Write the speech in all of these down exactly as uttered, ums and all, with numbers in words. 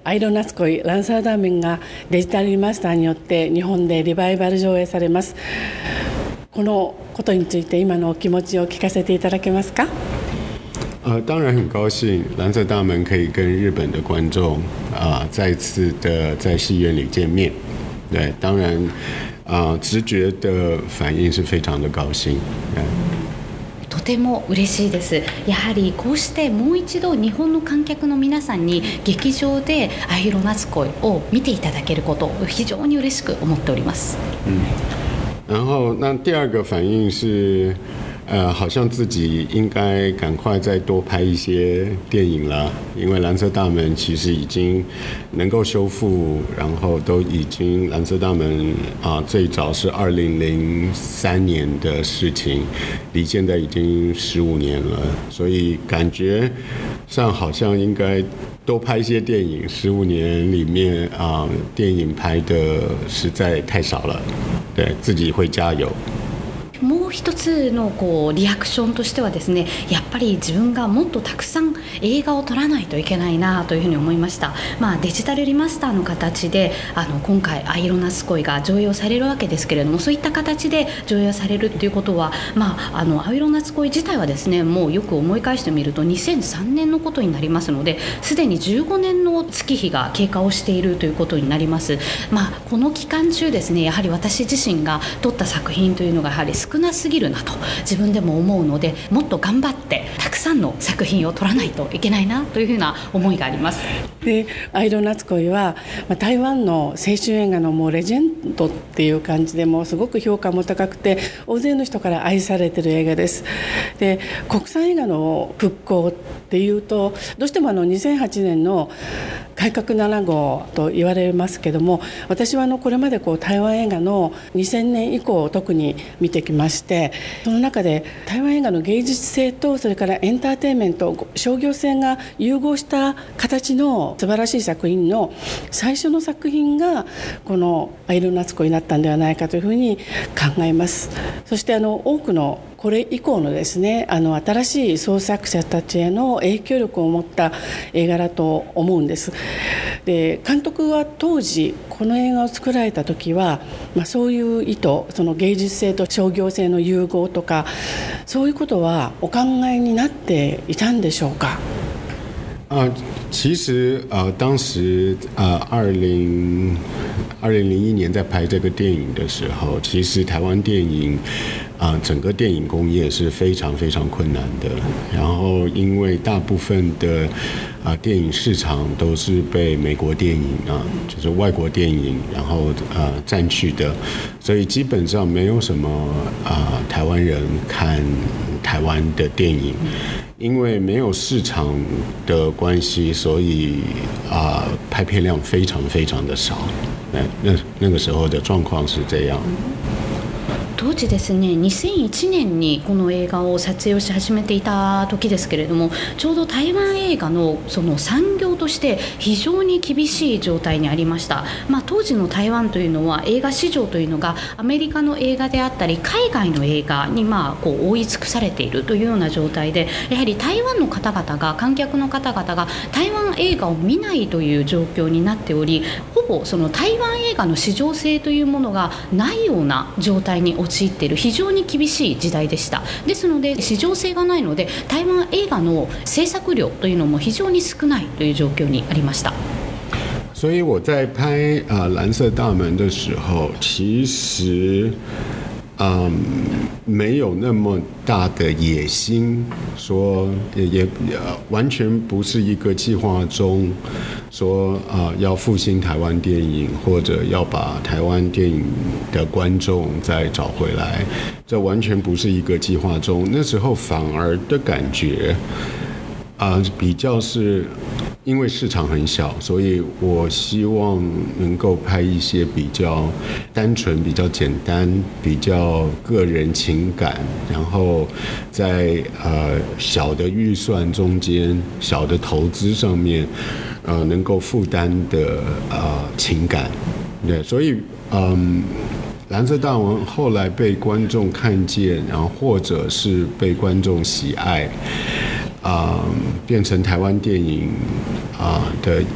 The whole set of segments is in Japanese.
愛色夏恋ランサーダーメンがデジタルリマスターによって日本でリバイバル上映されます。このことについて今のお気持ちを聞かせていただけますか？ 呃，当然很高兴蓝色大门可以跟日本的观众啊、呃、再次的在戏院里见面。对，当然啊、呃、直觉的反应是非常的高兴。 とても嬉しいです。やはりこうしてもう一度日本の観客の皆さんに劇場で愛色夏恋を見ていただけることを非常に嬉しく思っております。 嗯，然后那第二个反应是。呃，好像自己应该赶快再多拍一些电影了，因为蓝色大门其实已经能够修复，然后都已经蓝色大门啊、呃，最早是二零零三年的事情，离现在已经十五年了，所以感觉上好像应该多拍一些电影。十五年里面啊、呃，电影拍的实在太少了，对自己会加油。 もう一つのこうリアクションとしてはですね、やっぱり自分がもっとたくさん映画を撮らないといけないなというふうに思いました。まあ、デジタルリマスターの形であの今回愛色夏恋が上映されるわけですけれども、そういった形で上映されるということは、まあ、あの愛色夏恋自体はですね、もうよく思い返してみるとにせんさんねんのことになりますので、すでにじゅうごねんの月日が経過をしているということになります。まあ、この期間中ですね、やはり私自身が撮った作品というのがやはり少なすぎるなと自分でも思うので、もっと頑張ってたくさんの作品を撮らないといけないなというふうな思いがあります。 で、愛色夏恋は、まあ、台湾の青春映画のもうレジェンドっていう感じで、もうすごく評価も高くて大勢の人から愛されている映画です。で、国産映画の復興っていうとどうしてもあのにせんはちねんの改革なな号と言われますけども、私はあのこれまでこう台湾映画のにせんねん以降を特に見てきまして、その中で台湾映画の芸術性とそれからエンターテインメント、商業性が融合した形の素晴らしい作品の最初の作品がこの愛色夏恋になったんではないかというふうに考えます。そしてあの多くのこれ以降のですね、あの新しい創作者たちへの影響力を持った映画だと思うんです。で、監督は当時この映画を作られた時は、まあ、そういう意図、その芸術性と商業性の融合とか、そういうことはお考えになっていたんでしょうか？ 啊，其实呃，当时呃，二零二零零一年在拍这个电影的时候，其实台湾电影啊、呃，整个电影工业是非常非常困难的。然后，因为大部分的啊、呃、电影市场都是被美国电影啊、呃，就是外国电影，然后呃占据的，所以基本上没有什么啊、呃、台湾人看台湾的电影。因为没有市场的关系，所以啊、呃，拍片量非常非常的少。那那那个时候的状况是这样。 当時ですね、にせんいちねんにこの映画を撮影をし始めていた時ですけれども、ちょうど台湾映画のその産業として非常に厳しい状態にありました。まあ、当時の台湾というのは映画市場というのがアメリカの映画であったり海外の映画にまあこう覆い尽くされているというような状態で、やはり台湾の方々が観客の方々が台湾映画を見ないという状況になっており、ほぼその台湾映画の市場性というものがないような状態に陥っている非常に厳しい時代でした。ですので市場性がないので台湾映画の制作量というのも非常に少ないという状況にありました。 所以我在拍啊、呃、蓝色大门的时候，其实嗯，没有那么大的野心，说也也完全不是一个计划中说啊、呃、要复兴台湾电影，或者要把台湾电影的观众再找回来，这完全不是一个计划中。那时候反而的感觉啊、呃、比较是因为市场很小，所以我希望能够拍一些比较单纯、比较简单、比较个人情感，然后在呃小的预算中间、小的投资上面，呃能够负担的呃情感。对，所以嗯。蓝色大门后来被观众看见，然后或者是被观众喜爱，啊、呃，变成台湾电影啊、呃、的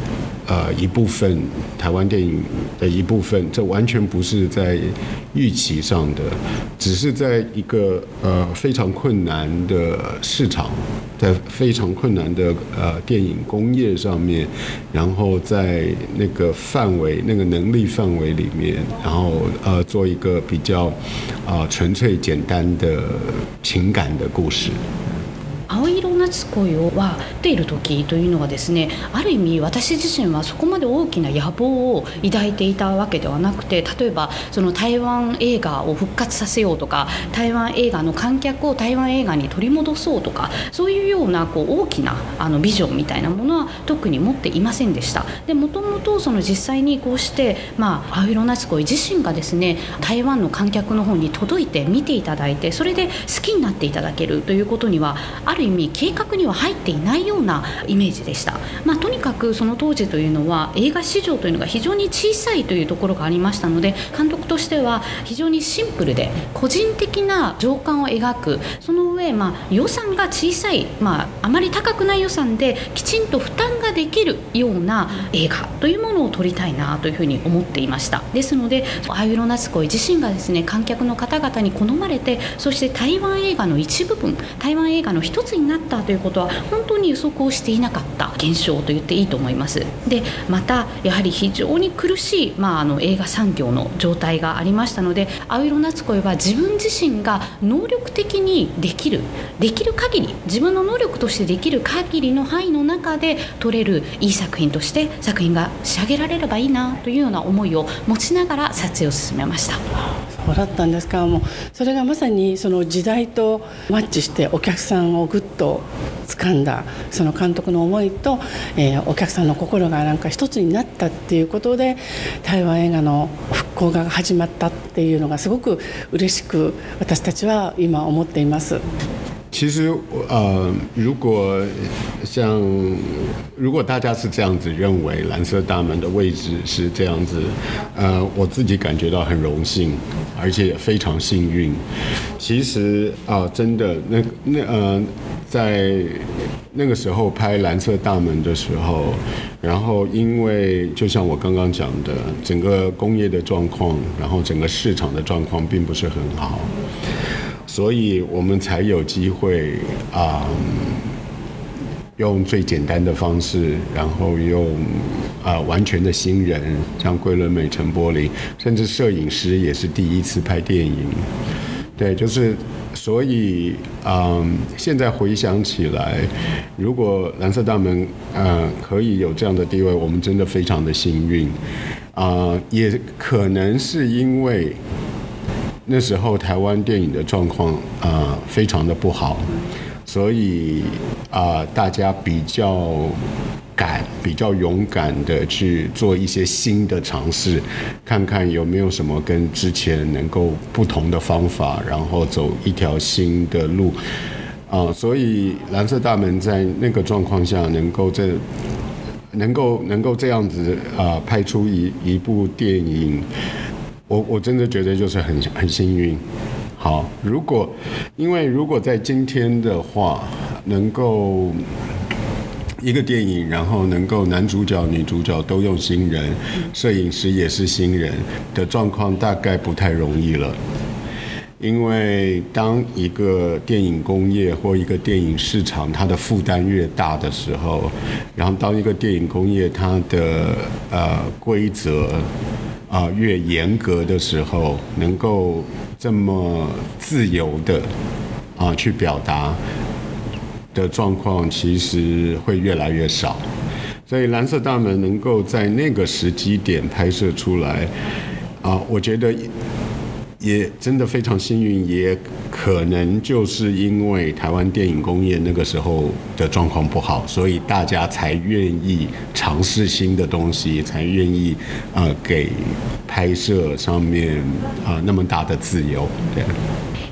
呃一部分，台湾电影的一部分，这完全不是在预期上的，只是在一个呃非常困难的市场，在非常困难的呃电影工业上面，然后在那个范围、那个能力范围里面，然后呃做一个比较啊、呃、纯粹简单的情感的故事。 青色夏恋をはっている時というのはですね、ある意味私自身はそこまで大きな野望を抱いていたわけではなくて、例えばその台湾映画を復活させようとか、台湾映画の観客を台湾映画に取り戻そうとか、そういうようなこう大きなあのビジョンみたいなものは特に持っていませんでした。でもともとその実際にこうして、まあ、青色夏恋自身がですね、台湾の観客の方に届いて見ていただいて、それで好きになっていただけるということにはある意味計画には入っていないようなイメージでした。まあ、とにかくその当時というのは映画市場というのが非常に小さいというところがありましたので、監督としては非常にシンプルで個人的な情感を描く、その上、まあ、予算が小さい、まあ、あまり高くない予算できちんと負担ができるような映画というものを撮りたいなというふうに思っていました。ですので青色夏恋自身がですね、観客の方々に好まれて、そして台湾映画の一部分、台湾映画の一つになったということは本当に予測をしていなかった現象と言っていいと思います。でまたやはり非常に苦しい、まあ、あの映画産業の状態がありましたので、青色夏恋は自分自身が能力的にできるできる限り、自分の能力としてできる限りの範囲の中で撮れるいい作品として作品が仕上げられればいいなというような思いを持ちながら撮影を進めました。 そうだったんですか。もうそれがまさにその時代とマッチしてお客さんをぐっと掴んだ、その監督の思いと、えー、お客さんの心がなんか一つになったっていうことで、台湾映画の復興が始まったっていうのがすごく嬉しく私たちは今思っています。 其实，呃，如果像如果大家是这样子认为蓝色大门的位置是这样子，呃，我自己感觉到很荣幸，而且也非常幸运。其实啊、呃，真的，那那呃，在那个时候拍蓝色大门的时候，然后因为就像我刚刚讲的，整个工业的状况，然后整个市场的状况并不是很好。所以我们才有机会啊、嗯，用最简单的方式，然后用啊、呃、完全的新人，像桂纶镁、陈柏霖，甚至摄影师也是第一次拍电影。对，就是所以嗯，现在回想起来，如果蓝色大门呃可以有这样的地位，我们真的非常的幸运啊、呃，也可能是因为。那时候台湾电影的状况呃非常的不好，所以啊、呃、大家比较敢、比较勇敢的去做一些新的尝试，看看有没有什么跟之前能够不同的方法，然后走一条新的路啊、呃。所以蓝色大门在那个状况下能够这能够能够这样子啊、呃、拍出一一部电影。我我真的觉得就是很很幸运。好，如果因为如果在今天的话，能够一个电影，然后能够男主角、女主角都用新人，摄影师也是新人的状况，大概不太容易了。因为当一个电影工业或一个电影市场它的负担越大的时候，然后当一个电影工业它的呃规则啊、呃，越严格的时候，能够这么自由的啊、呃、去表达的状况，其实会越来越少。所以蓝色大门能够在那个时机点拍摄出来，啊、呃，我觉得也真的非常幸运，也可能就是因为台湾电影工业那个时候的状况不好，所以大家才愿意尝试新的东西，才愿意呃给拍摄上面啊、呃、那么大的自由。对。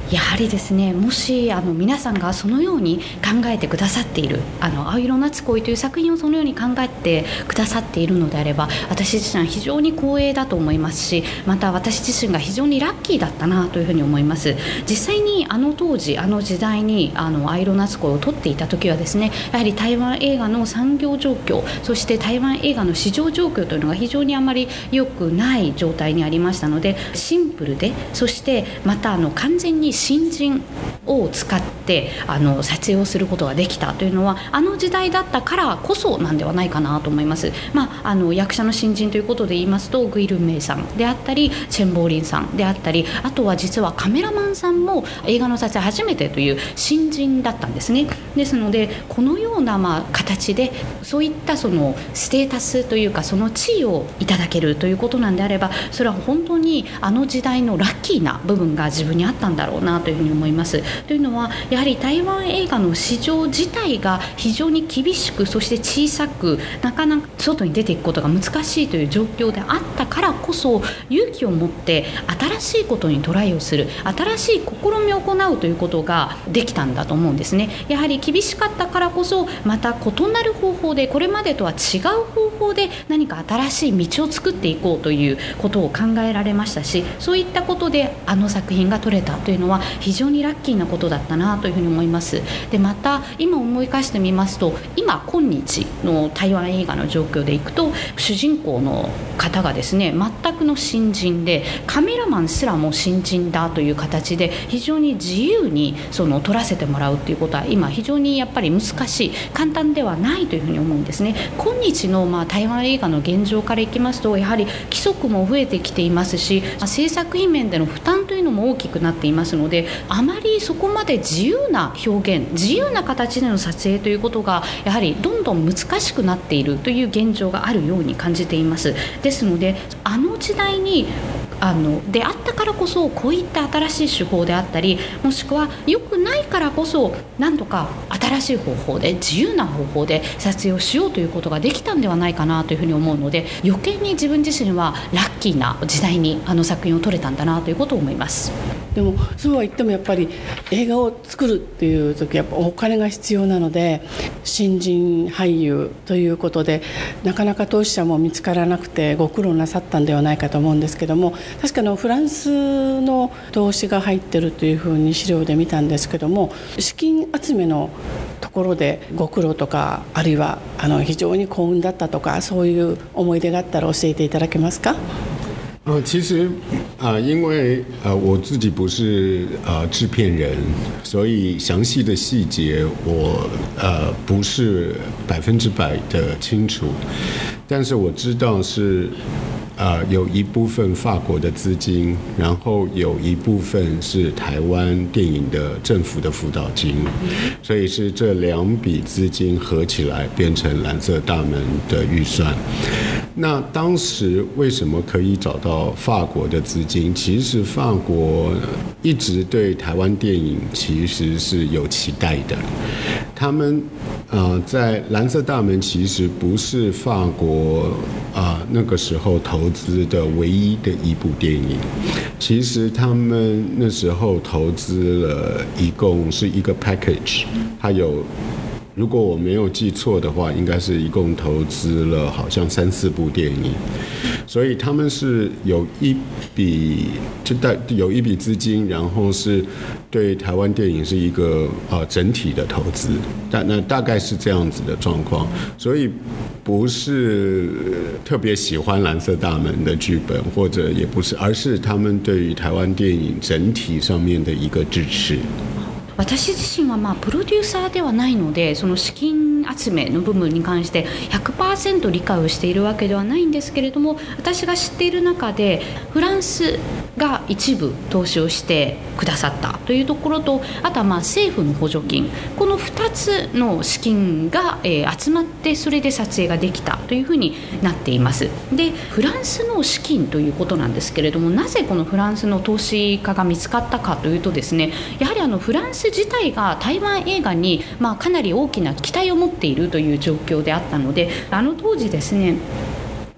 やはりですね、もしあの皆さんがそのように考えてくださっている、あの青色夏恋という作品をそのように考えてくださっているのであれば、私自身は非常に光栄だと思いますし、また私自身が非常にラッキーだったなというふうに思います。実際にあの当時あの時代にあの青色夏恋を撮っていた時はですね、やはり台湾映画の産業状況、そして台湾映画の市場状況というのが非常にあまり良くない状態にありましたので、シンプルで、そしてまたあの完全に新人を使ってあの撮影をすることができたというのは、あの時代だったからこそなんではないかなと思います。まあ、あの役者の新人ということで言いますと、グイルンメイさんであったりチェンボーリンさんであったり、あとは実はカメラマンさんも映画の撮影初めてという新人だったんですね。ですのでこのようなまあ形でそういったそのステータスというか、その地位をいただけるということなんであれば、それは本当にあの時代のラッキーな部分が自分にあったんだろうなというふうに思います。というのは、やはり台湾映画の市場自体が非常に厳しく、そして小さく、なかなか外に出ていくことが難しいという状況であったからこそ、勇気を持って新しいことにトライをする、新しい試みを行うということができたんだと思うんですね。やはり厳しかったからこそ、また異なる方法で、これまでとは違う方法で何か新しい道を作っていこうということを考えられましたし、そういったことであの作品が撮れたというのは非常にラッキーなことだったなというふうに思います。でまた今思い返してみますと、今今日の台湾映画の状況でいくと、主人公の方がですね全くの新人で、カメラマンすらも新人だという形で非常に自由にその撮らせてもらうということは今非常にやっぱり難しい、簡単ではないというふうに思うんですね。今日のまあ台湾映画の現状からいきますと、やはり規則も増えてきていますし、制作費面での負担というのも大きくなっていますので、あまりそこまで自由な表現、自由な形での撮影ということがやはりどんどん難しくなっているという現状があるように感じています。ですのであの時代にあのであったからこそ、こういった新しい手法であったり、もしくは良くないからこそ何とか新しい方法で、自由な方法で撮影をしようということができたんではないかなというふうに思うので、余計に自分自身はラッキーな時代にあの作品を撮れたんだなということを思います。 でもそうは言ってもやっぱり映画を作るっていう時やっぱお金が必要なので、新人俳優ということでなかなか投資者も見つからなくてご苦労なさったんではないかと思うんですけども、確かのフランスの投資が入ってるというふうに資料で見たんですけども、資金集めのところでご苦労とか、あるいはあの非常に幸運だったとか、そういう思い出があったら教えていただけますか？ 呃，其实啊、呃，因为呃我自己不是呃制片人，所以详细的细节我呃不是百分之百的清楚，但是我知道是呃有一部分法国的资金，然后有一部分是台湾电影的政府的辅导金，所以是这两笔资金合起来变成蓝色大门的预算。那当时为什么可以找到法国的资金？其实法国一直对台湾电影其实是有期待的。他们呃在蓝色大门其实不是法国啊、呃、那个时候投资的唯一的一部电影。其实他们那时候投资了一共是一个 package， 它有。如果我没有记错的话，应该是一共投资了好像三四部电影，所以他们是有一笔就带有一笔资金，然后是对台湾电影是一个呃整体的投资，但那大概是这样子的状况，所以不是特别喜欢蓝色大门的剧本，或者也不是，而是他们对于台湾电影整体上面的一个支持。 私自身はまあプロデューサーではないので、その資金集めの部分に関して ひゃくパーセント 理解をしているわけではないんですけれども、私が知っている中でフランスが一部投資をしてくださったというところと、あとはまあ政府の補助金、このふたつの資金が、えー、集まって、それで撮影ができたというふうになっています。でフランスの資金ということなんですけれども、なぜこのフランスの投資家が見つかったかというとですね、やはりあのフランス自体が台湾映画に、まあ、かなり大きな期待を持っているという状況であったので、あの当時ですね、フ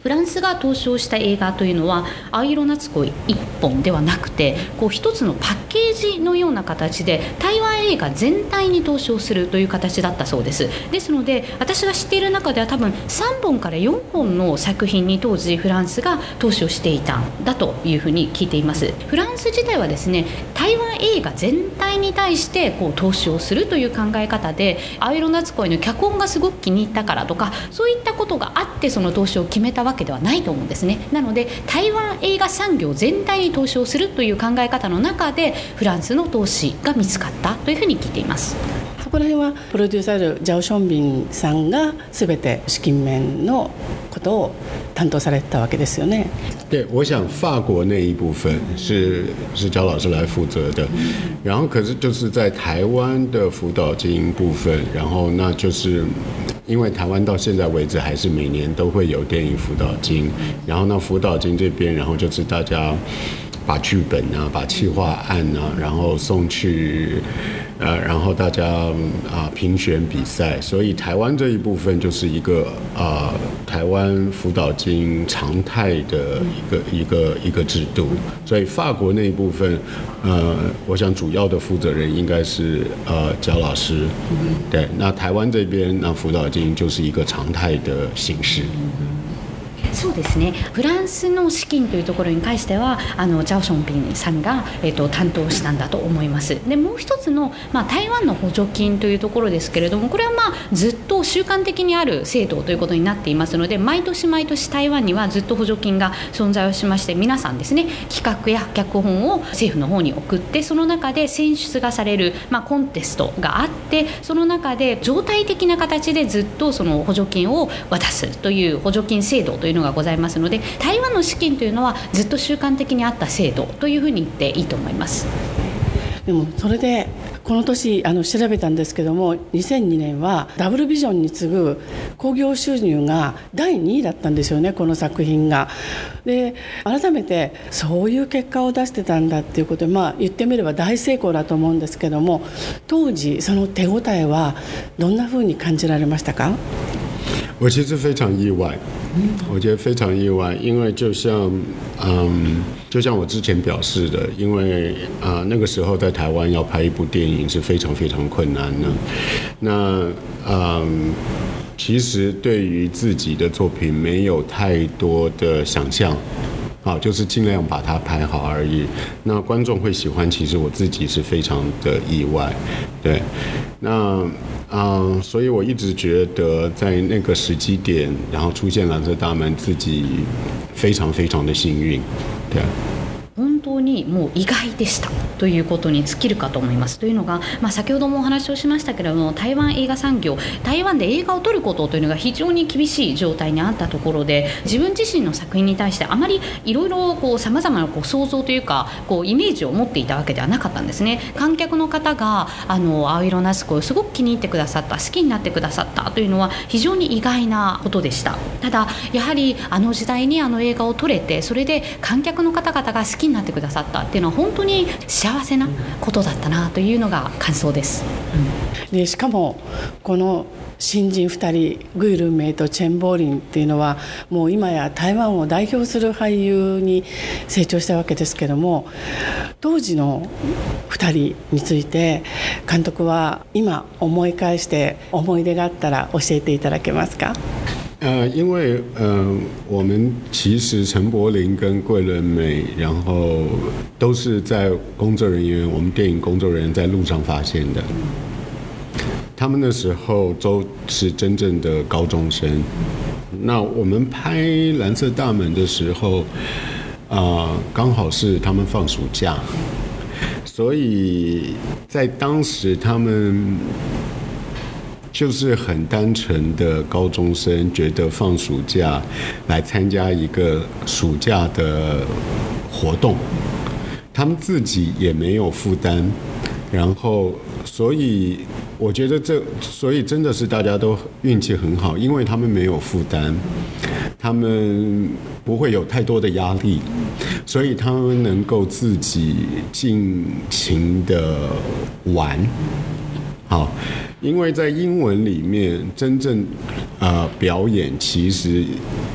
フランスが投資をした映画というのは青色夏恋一本ではなくて、こう一つのパッケージのような形で台湾映画全体に投資をするという形だったそうです。ですので私が知っている中では多分さんぼんからよんほんの作品に当時フランスが投資をしていたんだというふうに聞いています。フランス自体はですね、台湾映画全体に対してこう投資をするという考え方で、青色夏恋の脚本がすごく気に入ったからとかそういったことがあってその投資を決めたわけではないと思うんですね。なので台湾映画産業全体に投資をするという考え方の中でフランスの投資が見つかったというふうに聞いています。 そこら辺はプロデューサーのジャオ・ションビンさんが全て資金面のことを担当されてたわけですよね。 对，我想法国那一部分是是焦老师来负责的，然后可是就是在台湾的辅导金部分，然后那就是因为台湾到现在为止还是每年都会有电影辅导金，然后那辅导金这边，然后就是大家把剧本啊，把企划案啊，然后送去。呃，然后大家啊、呃、评选比赛，所以台湾这一部分就是一个啊、呃、台湾辅导金常态的一个一个一个制度，所以法国那一部分，呃，我想主要的负责人应该是呃焦老师，对，那台湾这边那辅導金就是一个常態的形式。 そうですね、フランスの資金というところに関してはあのジャオ・ションビンさんが、えー、と担当したんだと思います。でもう一つの、まあ、台湾の補助金というところですけれども、これは、まあ、ずっと習慣的にある制度ということになっていますので、毎年毎年台湾にはずっと補助金が存在をしまして、皆さんですね、企画や脚本を政府の方に送って、その中で選出がされる、まあ、コンテストがあって、その中で常態的な形でずっとその補助金を渡すという補助金制度というのがございますので、台湾の資金というのはずっと習慣的にあった制度というふうに言っていいと思います。 でもそれでこの年あの調べたんですけども、にせんにねんはダブルビジョンに次ぐ興行収入がだいにいだったんですよね、この作品が。で改めてそういう結果を出してたんだっていうことで、まあ、言ってみれば大成功だと思うんですけども、当時その手応えはどんなふうに感じられましたか？ 我其实非常意外，我觉得非常意外，因为就像嗯，就像我之前表示的，因为啊、呃、那个时候在台湾要拍一部电影是非常非常困难的。那嗯，其实对于自己的作品没有太多的想象。好，就是尽量把它拍好而已。那观众会喜欢，其实我自己是非常的意外，对。那嗯，所以我一直觉得在那个时机点，然后出现蓝色大门，自己非常非常的幸运，对。 本当にもう意外でしたということに尽きるかと思います。というのが、まあ、先ほどもお話をしましたけれども、台湾映画産業、台湾で映画を撮ることというのが非常に厳しい状態にあったところで、自分自身の作品に対してあまりいろいろさまざまなこう想像というかこうイメージを持っていたわけではなかったんですね。観客の方があの青色夏恋をすごく気に入ってくださった、好きになってくださったというのは非常に意外なことでした。ただやはりあの時代にあの映画を撮れて、それで観客の方々が好きになってくださったっていうのは本当に幸せなことだったなというのが感想です、 うん、でしかもこの新人ふたり、グイ・ルンメイとチェン・ボーリンっていうのはもう今や台湾を代表する俳優に成長したわけですけども、当時のふたりについて監督は今思い返して思い出があったら教えていただけますか？ 呃，因为呃，我们其实陈柏霖跟桂纶镁，然后都是在工作人员，我们电影工作人员在路上发现的。他们那时候都是真正的高中生。那我们拍《蓝色大门》的时候，啊、呃，刚好是他们放暑假，所以在当时他们。就是很单纯的高中生，觉得放暑假来参加一个暑假的活动，他们自己也没有负担，然后所以我觉得这，所以真的是大家都运气很好，因为他们没有负担，他们不会有太多的压力，所以他们能够自己尽情的玩。好，因为在英文里面，真正呃表演其实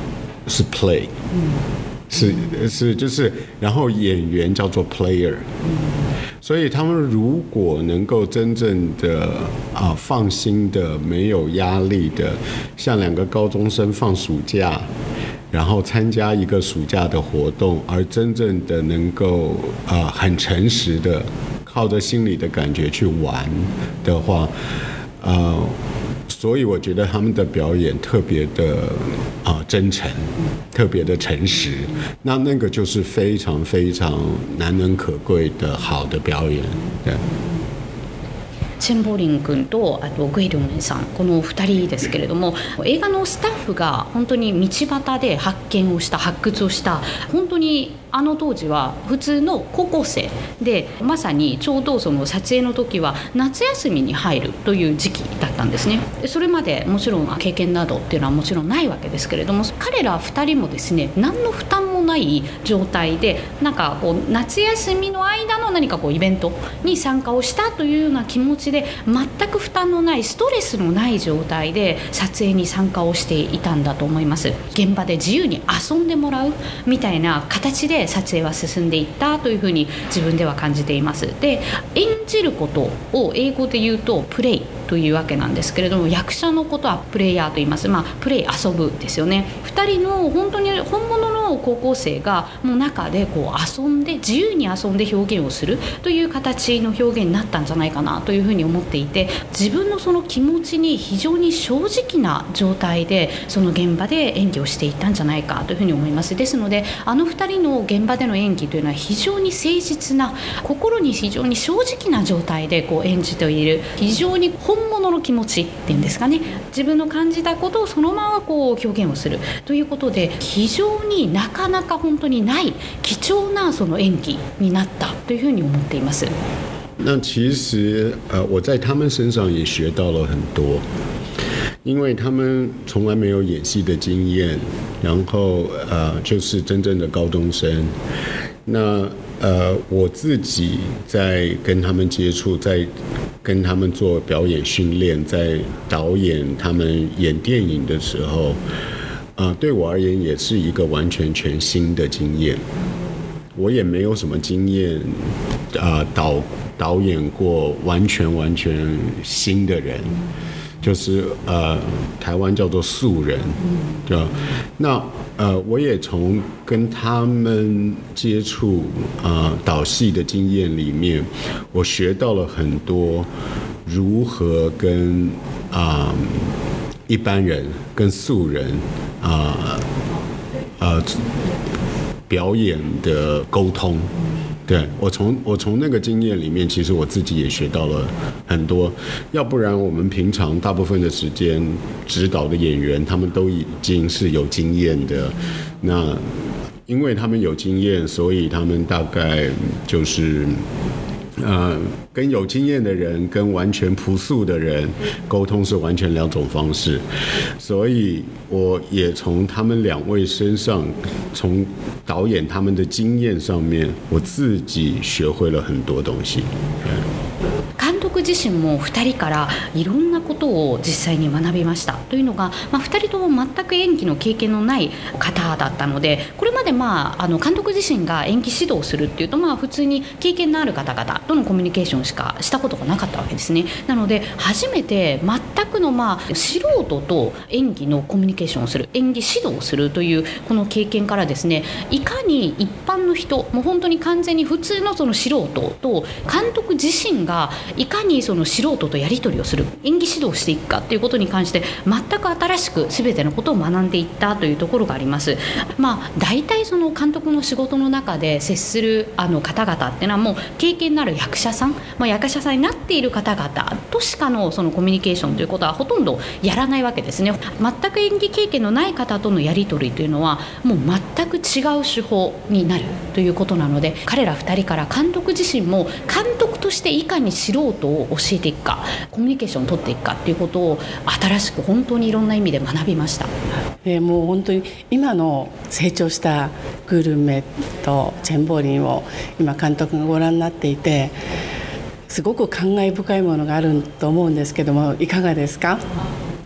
是 play，、嗯、是是就是，然后演员叫做 player，、嗯、所以他们如果能够真正的啊、呃、放心的、没有压力的，像两个高中生放暑假，然后参加一个暑假的活动，而真正的能够啊、呃、很诚实的靠着心里的感觉去玩的话，呃。所以我觉得他们的表演特别的啊、呃、真诚，特别的诚实，那那个就是非常非常难能可贵的好的表演。对。 チェンボリン君とあとグエリョンネさん、このふたりですけれども、映画のスタッフが本当に道端で発見をした発掘をした本当にあの当時は普通の高校生で、まさにちょうどその撮影の時は夏休みに入るという時期だったんですね。それまでもちろん経験などっていうのはもちろんないわけですけれども、彼らふたりもですね、何の負担もない状態で、なんかこう夏休みの間の何かこうイベントに参加をしたというような気持ちで、全く負担のないストレスのない状態で撮影に参加をしていたんだと思います。現場で自由に遊んでもらうみたいな形で撮影は進んでいったというふうに自分では感じています。で、演じることを英語で言うとプレイというわけなんですけれども、役者のことはプレイヤーと言います。まあプレイ遊ぶですよね。ふたりの本当に本物の高校生がもう中でこう遊んで自由に遊んで表現をするという形の表現になったんじゃないかなというふうに思っていて、自分のその気持ちに非常に正直な状態でその現場で演技をしていったんじゃないかというふうに思います。ですのであのふたりの現場での演技というのは非常に誠実な、心に非常に正直な状態でこう演じている、非常に本物の気持ちっていうんですかね、自分の感じたことをそのままこう表現をするということで、非常になかなか本当にない貴重なその演技になったというふうに思っています。 那其实呃我在他们身上也学到了很多，因为他们从来没有演戏的经验，然后呃就是真正的高中生。那呃我自己在跟他们接触，在跟他们做表演训练，在导演他们演电影的时候，呃对我而言也是一个完全全新的经验。我也没有什么经验，呃导导演过完全完全新的人，就是呃台湾叫做素人，对吧？那呃我也从跟他们接触呃导戏的经验里面，我学到了很多如何跟啊、呃、一般人跟素人啊 呃, 呃表演的沟通。对，我从我从那个经验里面，其实我自己也学到了很多。要不然我们平常大部分的时间指导的演员，他们都已经是有经验的。那因为他们有经验，所以他们大概就是呃，跟有经验的人跟完全朴素的人沟通是完全两种方式，所以我也从他们两位身上，从导演他们的经验上面，我自己学会了很多东西。 監督自身もふたりからいろんなことを実際に学びましたというのが、まあ、ふたりとも全く演技の経験のない方だったので、これまで、まあ、あの監督自身が演技指導するっていうと、まあ、普通に経験のある方々とのコミュニケーションしかしたことがなかったわけですね。なので初めて全くの、まあ、素人と演技のコミュニケーションをする、演技指導をするというこの経験からですね、いかに一般の人、もう本当に完全に普通のその素人と監督自身がいかにその素人とやり取りをする、演技指導をしていくかということに関して全く新しく全てのことを学んでいったというところがあります。まあ、大体その監督の仕事の中で接するあの方々っていうのはもう経験のある役者さん、まあ、役者さんになっている方々としかのそのコミュニケーションということはほとんどやらないわけですね。全く演技経験のない方とのやり取りというのはもう全く違う手法になるということなので、彼らふたりから監督自身も監督としていかに素人を教えていくか、コミュニケーションを取っていくかということを新しく本当にいろんな意味で学びました。 えー、もう本当に今の成長したグルメとチェンボリンを今監督がご覧になっていて、すごく感慨深いものがあると思うんですけども、いかがですか？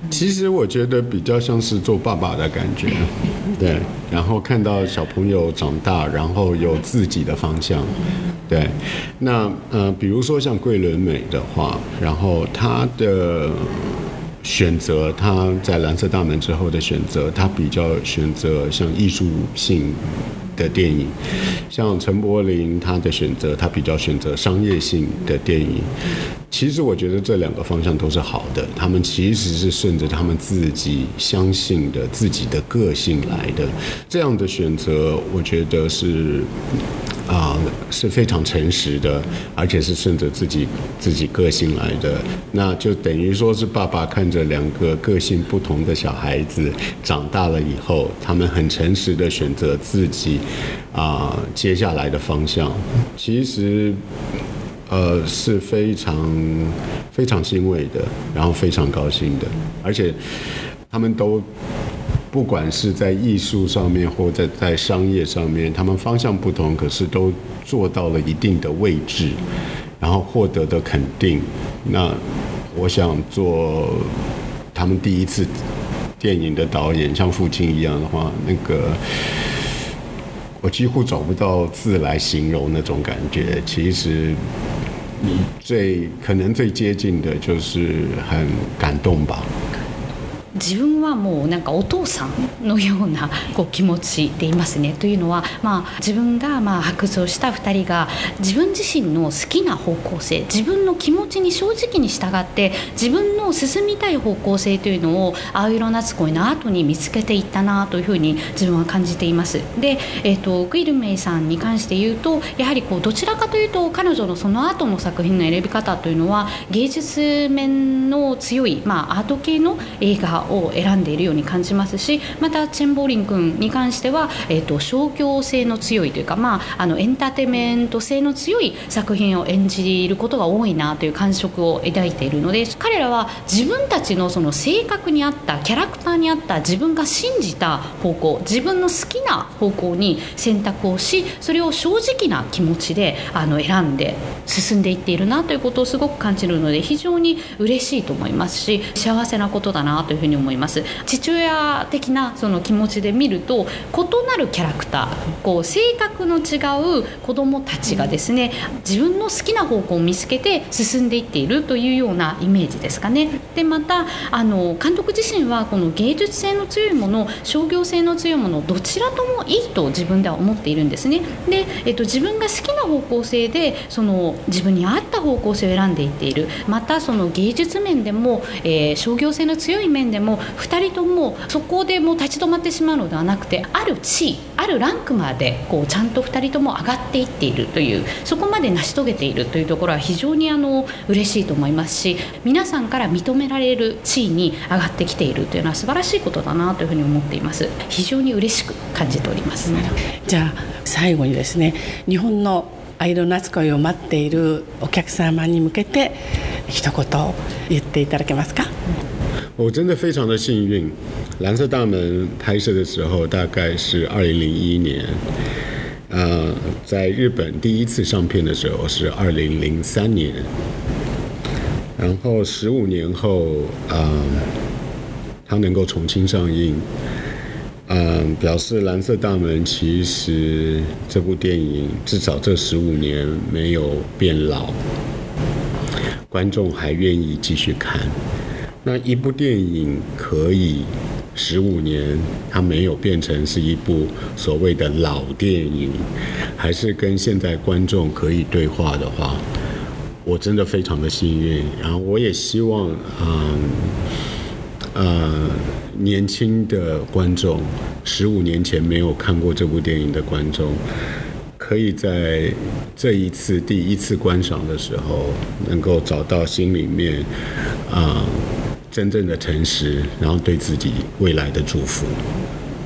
其实我觉得比较像是做爸爸的感觉，对，然后看到小朋友长大，然后有自己的方向，对，那呃，比如说像桂纶镁的话，然后他的选择，他在蓝色大门之后的选择，他比较选择像艺术性的电影，像陈柏霖他的选择，他比较选择商业性的电影。其实我觉得这两个方向都是好的，他们其实是顺着他们自己相信的自己的个性来的。这样的选择，我觉得是啊、呃、是非常诚实的，而且是顺着自己自己个性来的。那就等于说是爸爸看着两个个性不同的小孩子长大了以后，他们很诚实的选择自己啊、呃、接下来的方向。其实呃是非常非常欣慰的，然后非常高兴的，而且他们都不管是在艺术上面或者在商业上面，他们方向不同，可是都做到了一定的位置，然后获得的肯定。那我想做他们第一次电影的导演，像父亲一样的话，那个我几乎找不到字来形容那种感觉。其实最可能最接近的就是很感动吧。 自分はもうなんかお父さんのようなこう気持ちでいますね。というのは、まあ、自分がまあ発掘をしたふたりが自分自身の好きな方向性、自分の気持ちに正直に従って自分の進みたい方向性というのを青色夏恋の後に見つけていったなというふうに自分は感じています。で、えーと、クイルメイさんに関して言うと、やはりこうどちらかというと彼女のその後の作品の選び方というのは芸術面の強い、まあ、アート系の映画を選んでいるように感じますし、またチェン・ボーリン君に関しては、えーと、商業性の強いというか、まあ、あのエンターテインメント性の強い作品を演じることが多いなという感触を抱いているので、彼らは自分たちのその性格に合ったキャラクターに合った自分が信じた方向、自分の好きな方向に選択をし、それを正直な気持ちであの選んで進んでいっているなということをすごく感じるので、非常に嬉しいと思いますし、幸せなことだなというふうに思います。父親的なその気持ちで見ると、異なるキャラクター、こう性格の違う子どもたちがですね、自分の好きな方向を見つけて進んでいっているというようなイメージですかね。でまたあの監督自身はこの芸術性の強いもの、商業性の強いもの、どちらともいいと自分では思っているんですね。で、えっと、自分が好きな方向性でその自分に合った方向性を選んでいっている。またその芸術面でも、えー、商業性の強い面でもふたりともそこでもう立ち止まってしまうのではなくて、ある地位、あるランクまでこうちゃんとふたりとも上がっていっているという、そこまで成し遂げているというところは非常にあの嬉しいと思いますし、皆さんから認められる地位に上がってきているというのは素晴らしいことだなというふうに思っています。非常に嬉しく感じております。 じゃあ最後にですね、日本の青色夏恋を待っているお客様に向けて一言言っていただけますか？ 我真的非常的幸运，蓝色大门拍摄的时候大概是二零零一年，呃，在日本第一次上片的时候是二零零三年，然后十五年后，呃，它能够重新上映，呃，表示蓝色大门其实这部电影至少这十五年没有变老，观众还愿意继续看。那一部电影可以十五年，它没有变成是一部所谓的老电影，还是跟现在观众可以对话的话，我真的非常的幸运。然后我也希望，嗯，呃，年轻的观众，十五年前没有看过这部电影的观众，可以在这一次第一次观赏的时候，能够找到心里面，啊、呃。真正的诚实，然后对自己未来的祝福。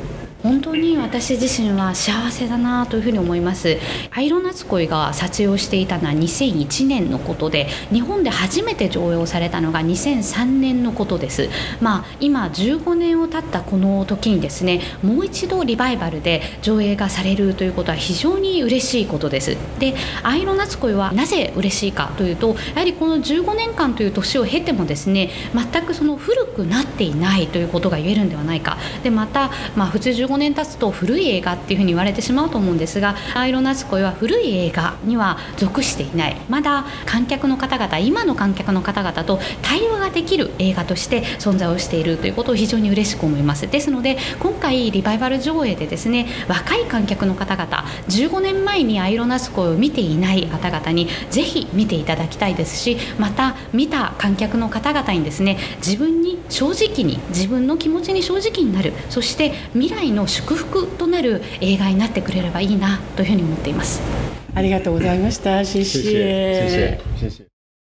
本当に私自身は幸せだなというふうに思います。愛色夏恋が撮影をしていたのはにせんいちねんのことで、日本で初めて上映をされたのがにせんさんねんのことです。まあ、今じゅうごねんを経ったこの時にですね、もう一度リバイバルで上映がされるということは非常に嬉しいことです。で、愛色夏恋はなぜ嬉しいかというと、やはりこのじゅうごねんかんという年を経てもですね、全くその古くなっていないということが言えるんではないか。でまた、まあ、普通じゅうごねん経つと古い映画っていうふうに言われてしまうと思うんですが、愛色夏恋は古い映画には属していない、まだ観客の方々、今の観客の方々と対話ができる映画として存在をしているということを非常に嬉しく思います。ですので今回リバイバル上映でですね、若い観客の方々、じゅうごねんまえに愛色夏恋を見ていない方々にぜひ見ていただきたいですし、また見た観客の方々にですね、自分に正直に、自分の気持ちに正直になる、そして未来の祝福となる映画になってくれればいいなというふうに思っています。 ありがとうございました。謝謝。 谢谢谢谢谢谢。